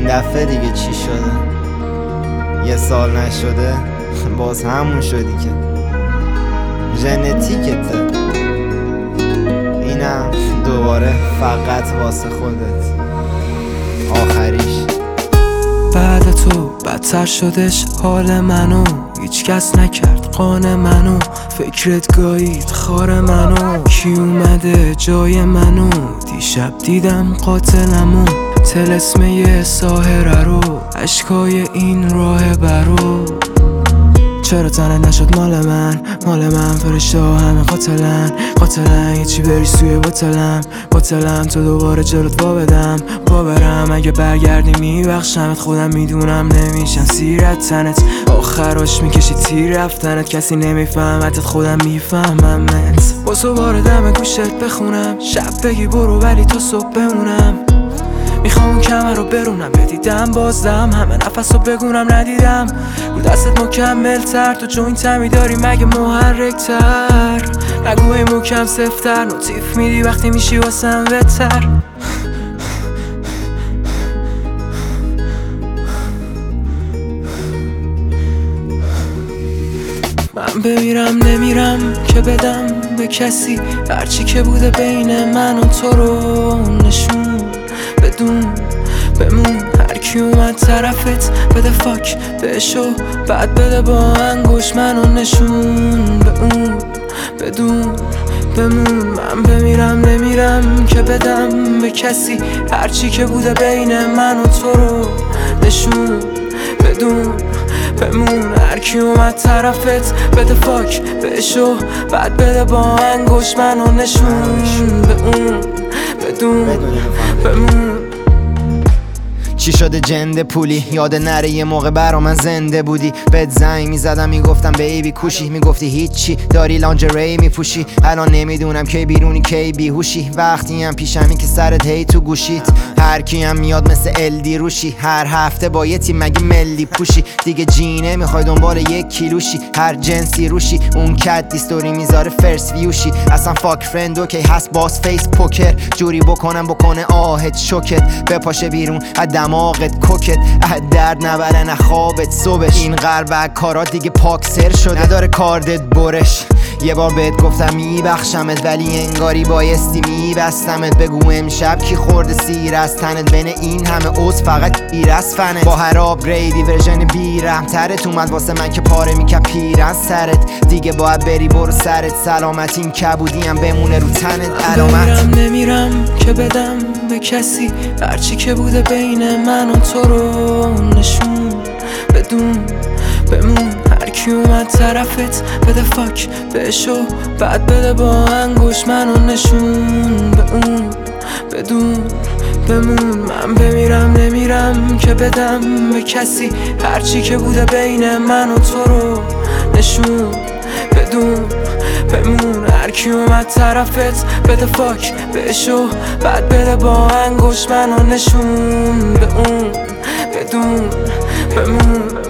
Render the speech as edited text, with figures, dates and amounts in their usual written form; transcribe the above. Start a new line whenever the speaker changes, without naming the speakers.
دفعه دیگه چی شده؟ یه سال نشده باز همون شدی که ژنتیکته. اینم دوباره فقط واسه خودت آخریش.
بعد تو بدتر شدش حال منو، هیچ کس نکرد قانه منو، فکرت گایید خار منو. کی اومده جای منو؟ دیشب دیدم قاتلمو، طلسمه ساحره رو، اشکای این راه برو. چرا تنت نشد مال من فرشته ها همه قاتلن یه چی بری سوی باطلم تو دوباره جلوت با برم اگه برگردی میبخشمت، خودم میدونم نمیشم سیرت تنت، آخراش میکشی تیر رفتنت، کسی نمیفهمتت خودم میفهممت. با تو بار دم گوشت بخونم، شب بگی برو ولی تا صبح بمونم، میخوام اون کمر رو برونم، بدیدم بازدم همه نفس رو بگونم ندیدم، رو دستت مکمل تر، تو جوینت همی داری مگه محرک تر، نگوی مکم سفتر، نوتیف میدی وقتی میشی واسم بهتر. من بمیرم نمیرم که بدم به کسی هرچی که بوده بین من و تو رو نشون بدون بمون. هرکی اومد طرفت بده فاک بهشو، بعد بده با انگوش منو نشون به اون بدون بمون. من بمیرم نمیرم که بدم به کسی هرچی که بوده بین من و تو رو نشون بدون بمون. هرکی اومد طرفت بده فاک بهشو، بعد بده با انگوش منو نشون به اون بدون بمون.
چی شده جنده پولی؟ یاد نره یه موقع برا من زنده بودی، بهت زنگ میزدم میگفتم بیبی کوشی، میگفتی هیچی داری لانجری میپوشی، الان نمیدونم کی بیرونی کی بیهوشی، وقتی هم پیشمی که سرت هی تو گوشیت، هر کی هم میاد مثل الدی روشی، هر هفته با یه تیم مگه ملی پوشی، دیگه جینه میخوای دنبال یک کیلوشی، هر جنسی روشی، اون کت دیستوری میذاره فرست ویوشی، اصلا فاک فرند اوکی هست باز فیس پوکر، جوری بکنه آهت شوکت، بپاشه بیرون دماغت کوکت، درد نبره نه خوابت صبح، این قلب کارات دیگه پاکسر شده نداره کاردت برش. یه بار بهت گفتم میبخشمت ولی انگاری بایستی میبستمت، بگو امشب کی خورده سیر از تنت، بین این همه عضو فقط ایر از فنت، با هر آپگریدی ورژن بیرحمترت اومد واسه من که پاره میکرد پیر از سرت، دیگه باید بری برو سرت سلامت، این کبودی هم بمونه رو تنت علامت.
نمیرم که بدم به کسی هرچی که بوده بین من و تو رو نشون بدون بمون. هرکی اومد طرفت بده فاک بهشو، بعد بده با انگوش منو نشون به اون بدون بمون. من بمیرم نمیرم که بدم به کسی هرچی که بوده بین من و تو رو نشون بدون بمون. هرکی اومد طرفت بده فاک بهشو، بعد بده با انگوش منو نشون به اون بدون بمون.